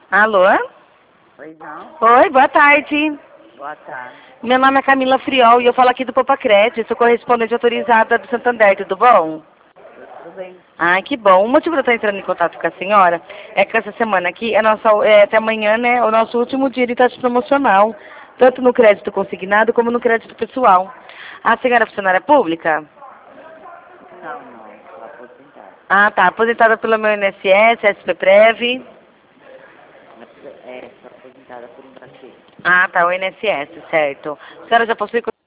Alô? Oi, não. Oi, boa tarde. Boa tarde. Meu nome é Camila Friol e eu falo aqui do Popacred, sou correspondente autorizada do Santander, tudo bom? Tudo bem? Ai, que bom. O motivo de eu estar entrando em contato com a senhora é que essa semana aqui, até amanhã, né, o nosso último dia de taxa promocional, tanto no crédito consignado como no crédito pessoal. A senhora é funcionária pública? Não. Sou aposentada. Ah, tá. Aposentada pelo meu INSS, SPPrev. Sou aposentada por um Bradesco. Ah, tá, o INSS, certo. A senhora já possui